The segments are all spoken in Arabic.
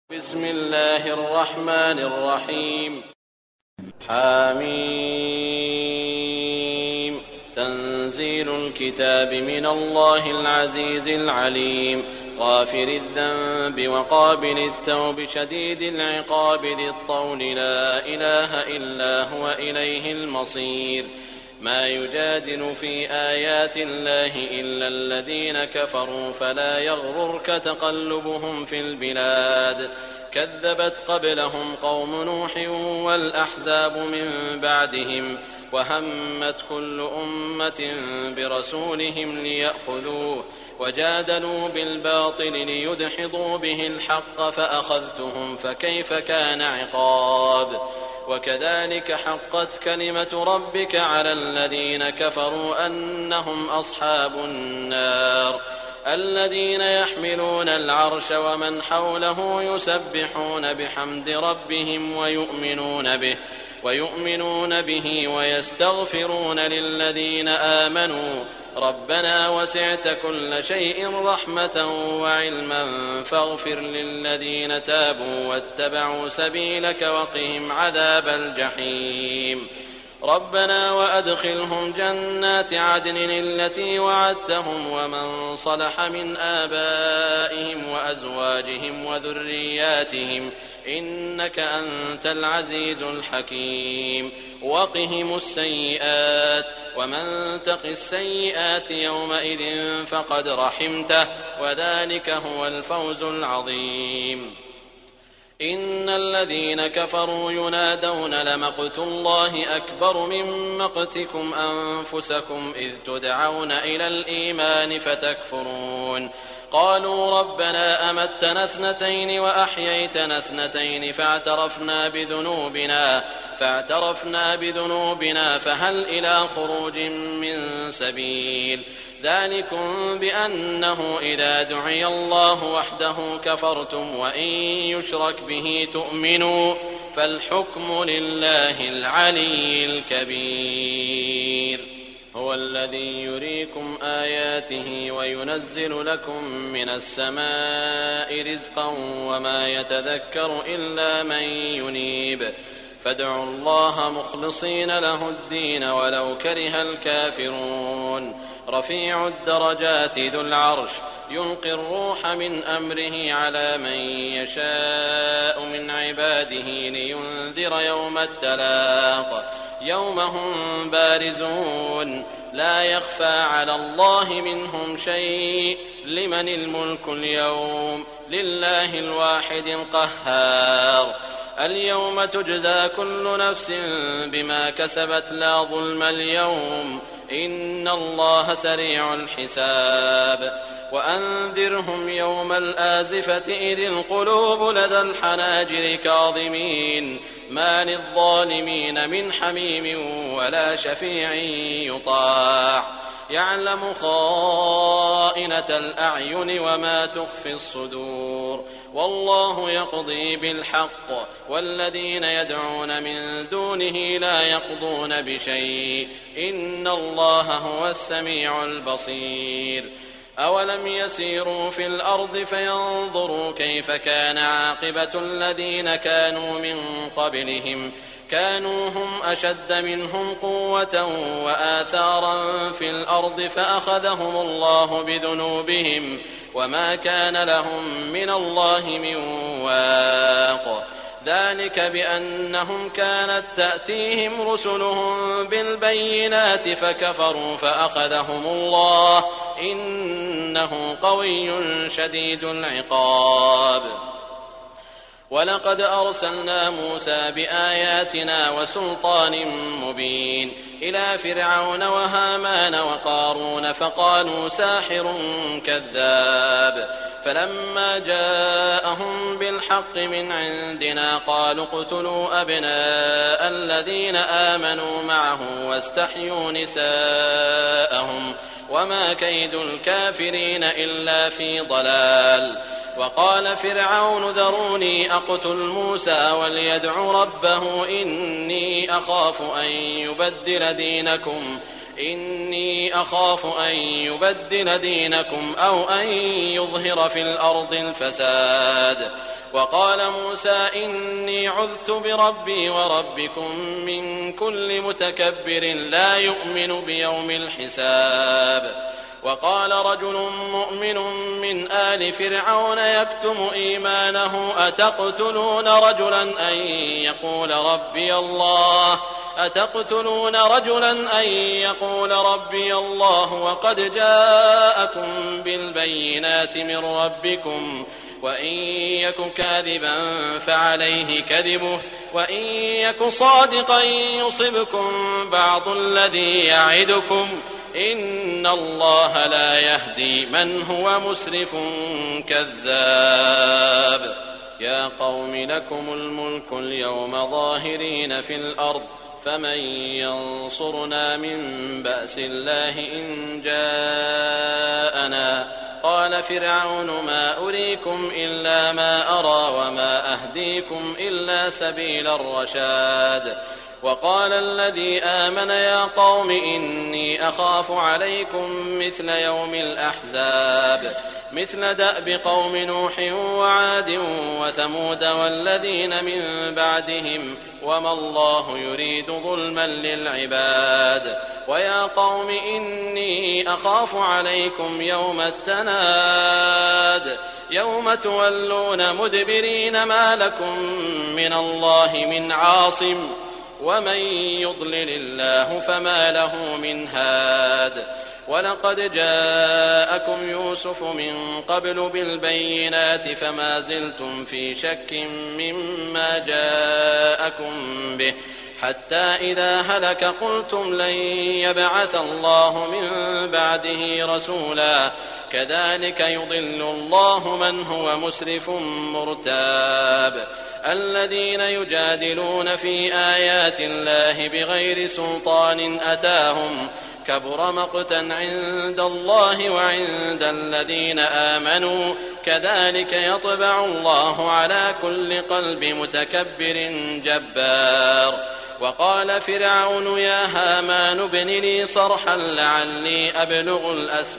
بسم الله الرحمن الرحيم. حميم. تنزيل الكتاب من الله العزيز العليم، غافر الذنب وقابل التوب شديد العقاب ذي الطول، لا إله إلا هو إليه المصير. ما يجادل في آيات الله إلا الذين كفروا، فلا يغررك تقلبهم في البلاد. كذبت قبلهم قوم نوح والأحزاب من بعدهم، وهمت كل أمة برسولهم ليأخذوه، وجادلوا بالباطل ليدحضوا به الحق، فأخذتهم فكيف كان عقاب. وكذلك حقت كلمة ربك على الذين كفروا أنهم أصحاب النار. الذين يحملون العرش ومن حوله يسبحون بحمد ربهم ويؤمنون به ويستغفرون للذين آمنوا ربنا وسعت كل شيء رحمة وعلما فاغفر للذين تابوا واتبعوا سبيلك وقهم عذاب الجحيم. ربنا وأدخلهم جنات عدن التي وعدتهم ومن صلح من آبائهم وأزواجهم وذرياتهم إنك أنت العزيز الحكيم. وقهم السيئات، ومن تق السيئات يومئذ فقد رحمته، وذلك هو الفوز العظيم. إن الذين كفروا ينادون لمقت الله أكبر من مقتكم أنفسكم إذ تدعون إلى الإيمان فتكفرون. قالوا ربنا أمتنا اثنتين وأحييتنا اثنتين فاعترفنا بذنوبنا فهل إلى خروج من سبيل. ذلكم بأنه إذا دعي الله وحده كفرتم وإن يشرك به تؤمنوا، فالحكم لله العلي الكبير. هو الذي يريكم آياته وينزل لكم من السماء رزقا وما يتذكر إلا من ينيب، فادعوا الله مخلصين له الدين ولو كره الكافرون. رفيع الدرجات ذو العرش يلقي الروح من أمره على من يشاء من عباده لينذر يوم التلاق، يوم هم بارزون لا يخفى على الله منهم شيء. لمن الملك اليوم؟ لله الواحد القهار. اليوم تجزى كل نفس بما كسبت لا ظلم اليوم، إن الله سريع الحساب. وأنذرهم يوم الآزفة إذ القلوب لدى الحناجر كاظمين، ما للظالمين من حميم ولا شفيع يطاع. يعلم خائنة الأعين وما تخفي الصدور، والله يقضي بالحق، والذين يدعون من دونه لا يقضون بشيء، إن الله هو السميع البصير. أولم يسيروا في الأرض فينظروا كيف كان عاقبة الذين كانوا من قبلهم، كانوا هم أشد منهم قوة وآثارا في الأرض فأخذهم الله بذنوبهم وما كان لهم من الله من واق. ذلك بأنهم كانت تأتيهم رسلهم بالبينات فكفروا فأخذهم الله، إنه قوي شديد العقاب. ولقد أرسلنا موسى بآياتنا وسلطان مبين إلى فرعون وهامان وقارون فقالوا ساحر كذاب، فلما جاءهم بالحق من عندنا قالوا اقتلوا أبناء الذين آمنوا معه واستحيوا نساءهم، وما كيد الكافرين إلا في ضلال. وقال فرعون ذروني أقتل موسى وليدع ربه إني أخاف أن يبدل دينكم، إني أخاف أن يبدل دينكم أو أن يظهر في الأرض الفساد. وقال موسى إني عذت بربي وربكم من كل متكبر لا يؤمن بيوم الحساب. وقال رجل مؤمن من آل فرعون يكتم إيمانه أتقتلون رجلا أن يقول ربي الله وقد جاءكم بالبينات من ربكم وإن يك كاذبا فعليه كذبه وإن يك صادقا يصبكم بعض الذي يعدكم إن الله لا يهدي من هو مسرف كذاب. يا قوم لكم الملك اليوم ظاهرين في الأرض فمن ينصرنا من بأس الله إن جاءنا. قال فرعون ما أريكم إلا ما أرى وما أهديكم إلا سبيل الرشاد. وقال الذي آمن يا قوم إني أخاف عليكم مثل يوم الأحزاب مثل دأب قوم نوح وعاد وثمود والذين من بعدهم وما الله يريد ظلما للعباد. ويا قوم إني أخاف عليكم يوم التناد يوم تولون مدبرين ما لكم من الله من عاصم ومن يضلل الله فما له من هاد. ولقد جاءكم يوسف من قبل بالبينات فما زلتم في شك مما جاءكم به حتى إذا هلك قلتم لن يبعث الله من بعده رسولا كذلك يضل الله من هو مسرف مرتاب. الذين يجادلون في آيات الله بغير سلطان أتاهم كبر مقتا عند الله وعند الذين آمنوا كذلك يطبع الله على كل قلب متكبر جبار. وقال فرعون يا هامان ابن لي صرحا لعلي أبلغ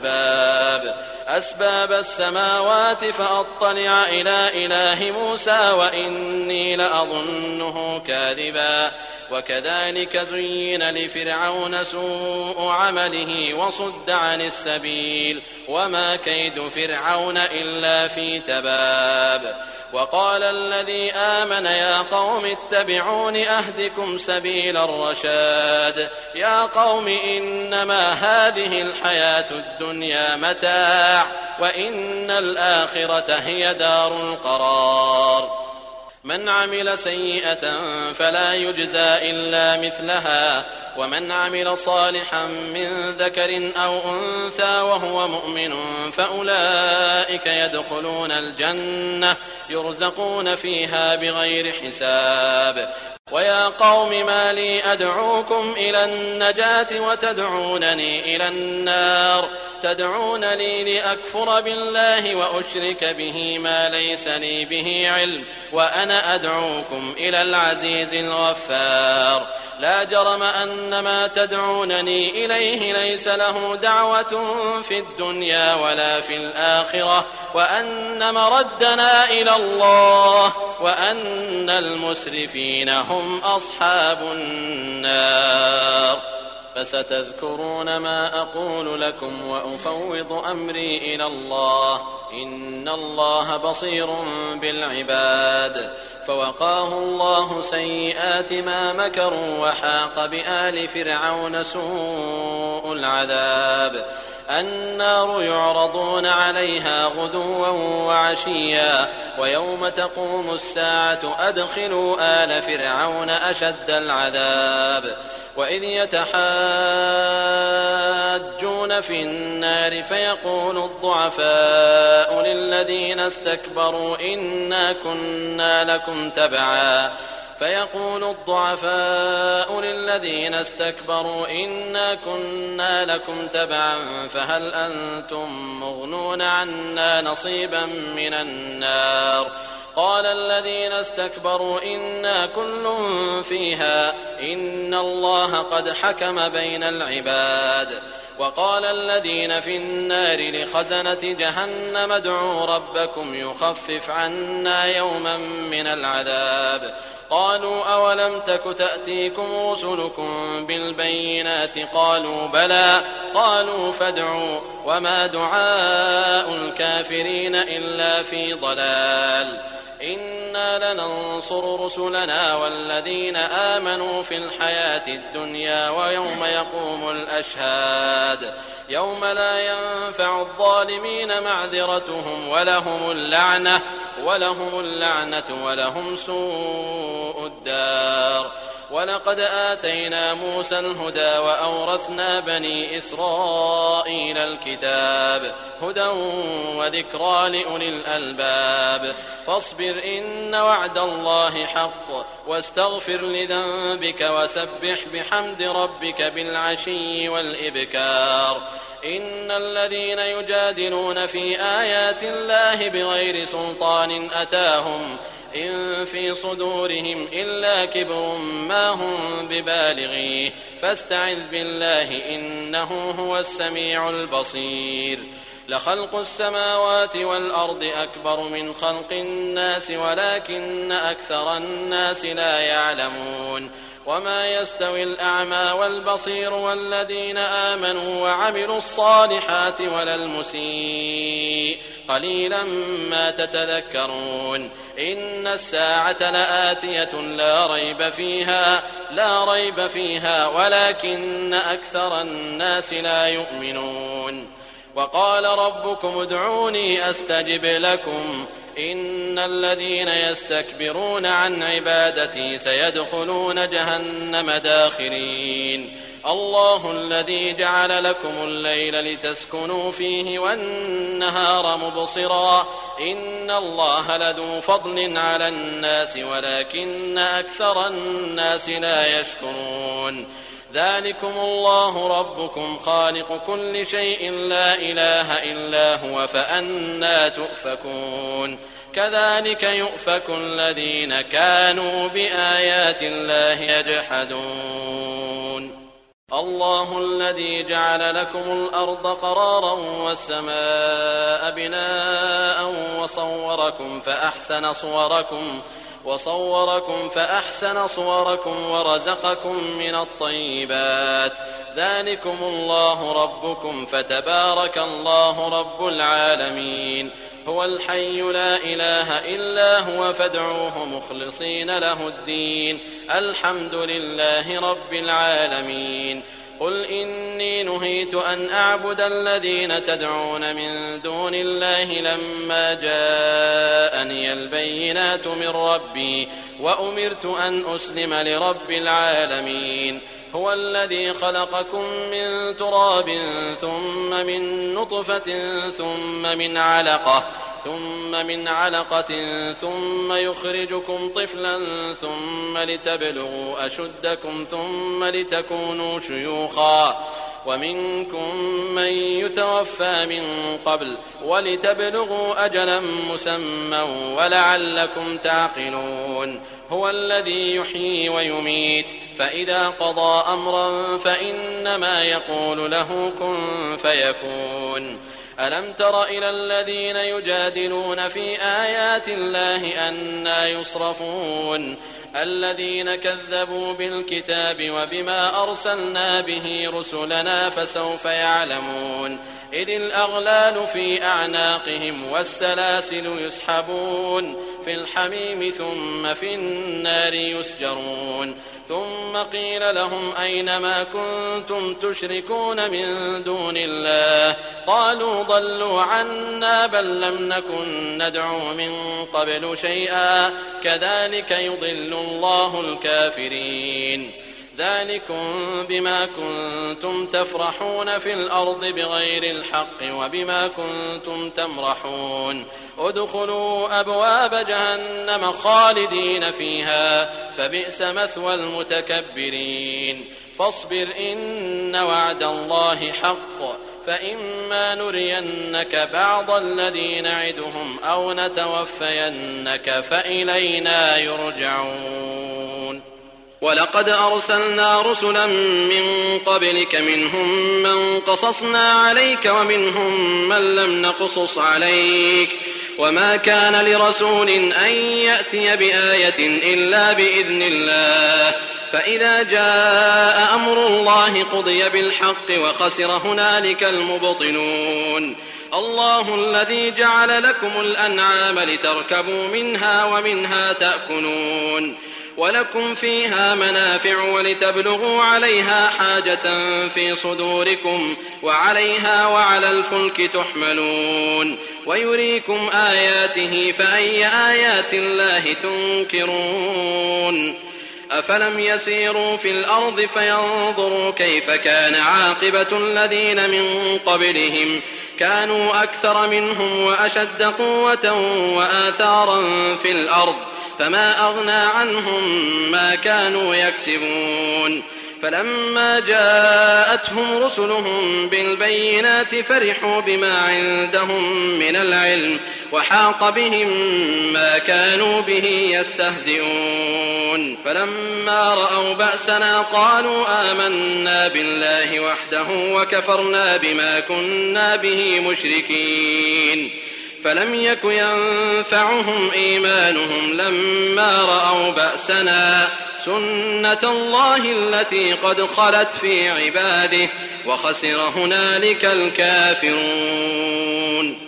أسباب السماوات فأطلع إلى إله موسى وإني لأظنه كاذبا. وكذلك زين لفرعون سوء عمله وصد عن السبيل وما كيد فرعون إلا في تباب. وقال الذي آمن يا قوم اتبعون أهدكم سبيل الرشاد. يا قوم إنما هذه الحياة الدنيا متاع وإن الآخرة هي دار القرار. من عمل سيئة فلا يجزى إلا مثلها ومن عمل صالحا من ذكر أو أنثى وهو مؤمن فأولئك يدخلون الجنة يرزقون فيها بغير حساب. ويا قوم ما لي أدعوكم إلى النجاة وتدعونني إلى النار تدعونني لأكفر بالله وأشرك به ما ليس لي به علم وأنا أدعوكم إلى العزيز الغفار. لا جرم أن ما تدعونني إليه ليس له دعوة في الدنيا ولا في الآخرة وأن مردنا إلى الله وأن المسرفين هم أصحاب النار. فستذكرون ما أقول لكم وأفوض أمري إلى الله إن الله بصير بالعباد. فوقاه الله سيئات ما مكروا وحاق بآل فرعون سوء العذاب. النار يعرضون عليها غدوا وعشيا ويوم تقوم الساعة أدخلوا آل فرعون أشد العذاب. وإذ يتحاجون في النار فيقول الضعفاء للذين استكبروا إنا كنا لكم تبعا فهل أنتم مغنون عنا نصيبا من النار. قال الذين استكبروا إنا كل فيها إن الله قد حكم بين العباد. وقال الذين في النار لخزنة جهنم ادعوا ربكم يخفف عنا يوما من العذاب. قالوا أولم تك تأتيكم رسلكم بالبينات قالوا بلى قالوا فادعوا وما دعاء الكافرين إلا في ضلال. إنا لننصر رسلنا والذين آمنوا في الحياة الدنيا ويوم يقوم الأشهاد يوم لا ينفع الظالمين معذرتهم ولهم اللعنة ولهم سوء الدار. ولقد آتينا موسى الهدى وأورثنا بني إسرائيل الكتاب هدى وذكرى لأولي الألباب. فاصبر إن وعد الله حق واستغفر لذنبك وسبح بحمد ربك بالعشي والإبكار. إن الذين يجادلون في آيات الله بغير سلطان أتاهم إن في صدورهم إلا كبر ما هم ببالغيه فاستعذ بالله إنه هو السميع البصير. لخلق السماوات والأرض أكبر من خلق الناس ولكن أكثر الناس لا يعلمون. وما يستوي الأعمى والبصير والذين آمنوا وعملوا الصالحات ولا المسيء قليلا ما تتذكرون. إن الساعة لآتية لا ريب فيها ولكن أكثر الناس لا يؤمنون. وقال ربكم ادعوني أستجب لكم إن الذين يستكبرون عن عبادتي سيدخلون جهنم داخرين. الله الذي جعل لكم الليل لتسكنوا فيه والنهار مبصرا إن الله لذو فضل على الناس ولكن أكثر الناس لا يشكرون. ذلكم الله ربكم خالق كل شيء لا إله إلا هو فأنى تؤفكون. كذلك يؤفك الذين كانوا بآيات الله يجحدون. الله الذي جعل لكم الأرض قرارا والسماء بناء وصوركم فأحسن صوركم ورزقكم من الطيبات. ذلكم الله ربكم فتبارك الله رب العالمين. هو الحي لا إله إلا هو فادعوه مخلصين له الدين الحمد لله رب العالمين. قل إني نهيت أن أعبد الذين تدعون من دون الله لما جاءني البينات من ربي وأمرت أن أسلم لرب العالمين. هو الذي خلقكم من تراب ثم من نطفة ثم من علقة ثم يخرجكم طفلا ثم لتبلغوا أشدكم ثم لتكونوا شيوخا ومنكم من يتوفى من قبل ولتبلغوا أجلا مسمى ولعلكم تعقلون. هو الذي يحيي ويميت فإذا قضى أمرا فإنما يقول له كن فيكون. ألم تر إلى الذين يجادلون في آيات الله أنى يصرفون الذين كذبوا بالكتاب وبما أرسلنا به رسلنا فسوف يعلمون. إذ الأغلال في أعناقهم والسلاسل يسحبون في الحميم ثم في النار يسجرون. ثم قيل لهم أين ما كنتم تشركون من دون الله قالوا ضلوا عنا بل لم نكن ندعو من قبل شيئا كذلك يضل الله الكافرين. ذلكم بما كنتم تفرحون في الأرض بغير الحق وبما كنتم تمرحون. ادخلوا أبواب جهنم خالدين فيها فبئس مثوى المتكبرين. فاصبر إن وعد الله حق فإما نرينك بعض الذي نعدهم أو نتوفينك فإلينا يرجعون. ولقد أرسلنا رسلا من قبلك منهم من قصصنا عليك ومنهم من لم نقصص عليك وما كان لرسول أن يأتي بآية إلا بإذن الله فإذا جاء أمر الله قضي بالحق وخسر هنالك المبطلون الله الذي جعل لكم الأنعام لتركبوا منها ومنها تأكلون ولكم فيها منافع ولتبلغوا عليها حاجة في صدوركم وعليها وعلى الفلك تحملون ويريكم آياته فأي آيات الله تنكرون أفلم يسيروا في الأرض فينظروا كيف كان عاقبة الذين من قبلهم كانوا أكثر منهم وأشد قوة وآثارا في الأرض فما أغنى عنهم ما كانوا يكسبون فلما جاءتهم رسلهم بالبينات فرحوا بما عندهم من العلم وحاق بهم ما كانوا به يستهزئون فلما رأوا بأسنا قالوا آمنا بالله وحده وكفرنا بما كنا به مشركين فلم يك ينفعهم إيمانهم لما رأوا بأسنا سنة الله التي قد خلت في عباده وخسر هنالك الكافرون